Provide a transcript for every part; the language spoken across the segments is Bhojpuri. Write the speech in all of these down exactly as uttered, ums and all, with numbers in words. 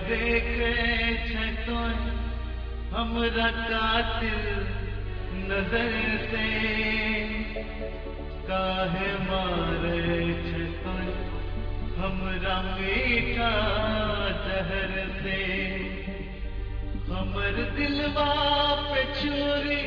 देखे छे तो हमरा कातिल नजर से काहे मारे छे तो हमरा मीठा जहर से हमर दिलवा पे छुरी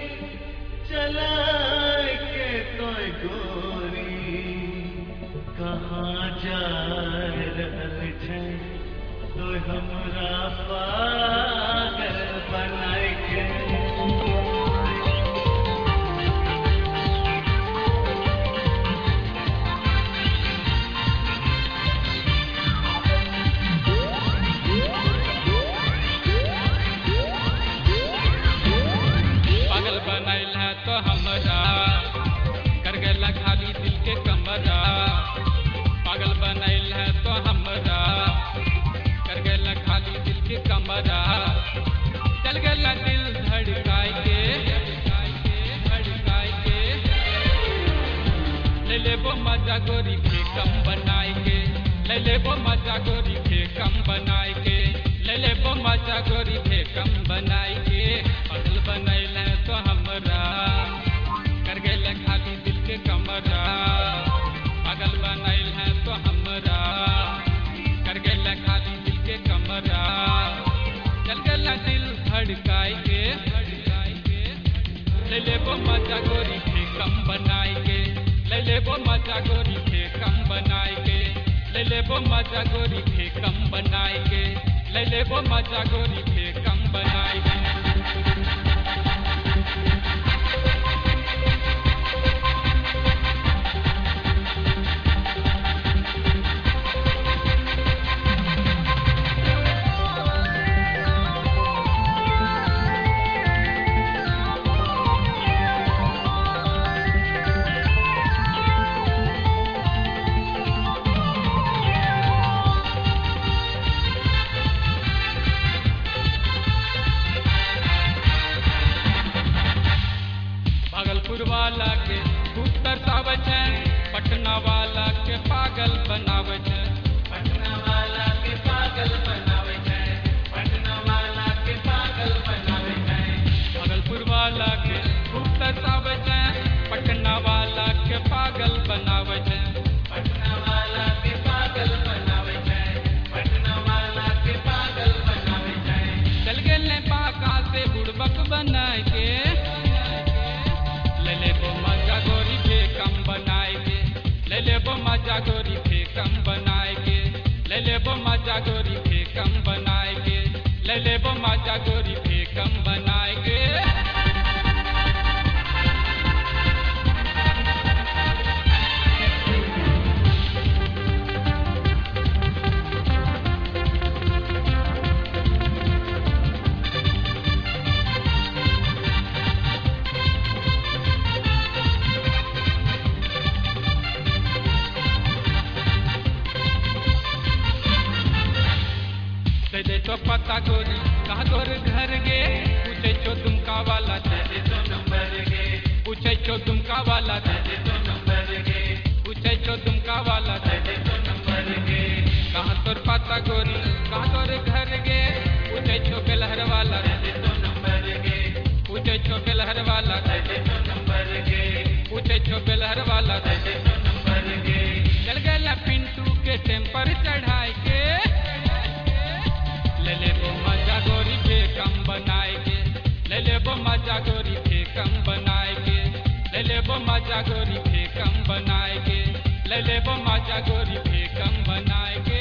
चलाए के तो गोरी कहाँ जा रहल छे तो हमरा पागल बनाए के मजा गोरी के कम बनाए के ले ले वो मजा गोरी के कम बनाए के ले ले वो मजा गोरी के कम बनाए के पागल बनैल है तो हमरा कर गेल खाली दिल के कमरा पागल बनैल है तो हमरा कर गेल खाली दिल के कमरा चल गेल दिल धड़काए के धड़काए के ले ले वो मजा गोरी के कम बनाए के ले ले वो मजा गोरी के कम बनाए के ले ले वो मजा गोरी के कम बनाए के ले ले वो मजा गोरी के कम बनाए के वाला के खूब तरसावे छे पटना वाला के पागल बनावे छे पटना वाला के पागल बनावे छे पटना वाला के पागल बनावे छे भागलपुर वाला के खूब तरसावे छे पटना वाला के पागल बनावे छे पटना वाला के पागल बनावे छे पटना वाला के पागल बनावे छे चल गेले पाका से बुड़बक बनाए के ले ले वो मजा गोरी के कम बनाए के ले ले वो मजा गोरी के कम बनाए के ले ले वो मजा गोरी के कम बनाए के ले ले वो मजा गोरी के कम बनाए के दे तो पता गोरी कहाँ तोर घर गे पूछे छो तुमका वाला दे दे तो नंबर गे पूछे छो तुमका वाला दे दे तो नंबर गे पूछे छो तुमका वाला दे दे तो नंबर गे कहाँ तोर पता गोरी कहाँ तोर घर गे पूछे छो बेलहर वाला दे दे तो नंबर गे पूछे छो बेलहर वाला दे दे तो नंबर गे पूछे छो बेलहर वाला दे दे तो नंबर गे चल गया पिंटू के टेम्पर चढ़ाए के ले ले वो मजा गोरी के कम बनाए के ले ले वो मजा गोरी के कम बनाए के ले ले वो मजा गोरी के कम बनाए के ले ले वो मजा गोरी के कम बनाए के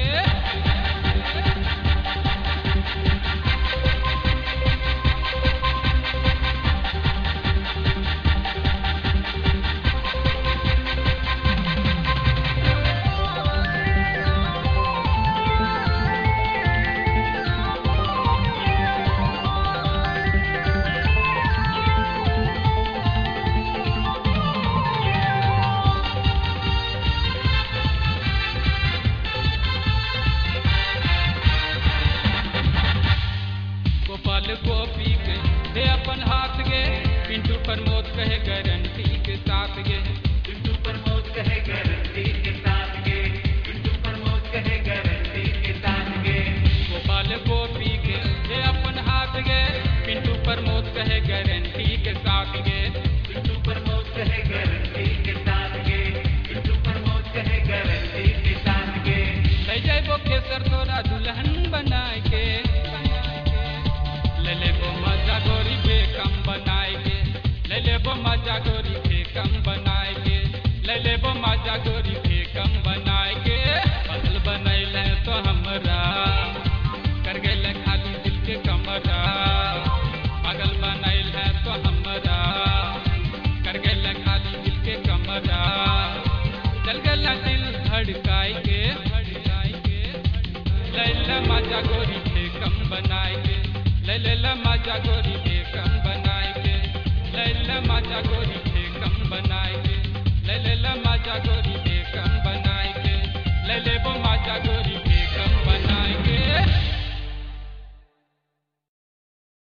लेबो मजा गोरी के कम बनाए के ले लेबो मजा गोरी के कम बनाए के पागल बनैले तो हमरा कर गेल खाली दिल के कमरा पागल बनैले तो हमरा कर गेल खाली दिल के कमरा चल गेल दिल धड़काई के धड़काई के ले ले मजा गोरी के कम बनाए के ले ले ला मजा गोरी के कम बनाए के ले ले मजा गोरी के कम बनाए के ले ले ला मजा गोरी के कम बनाए के ले ले वो मजा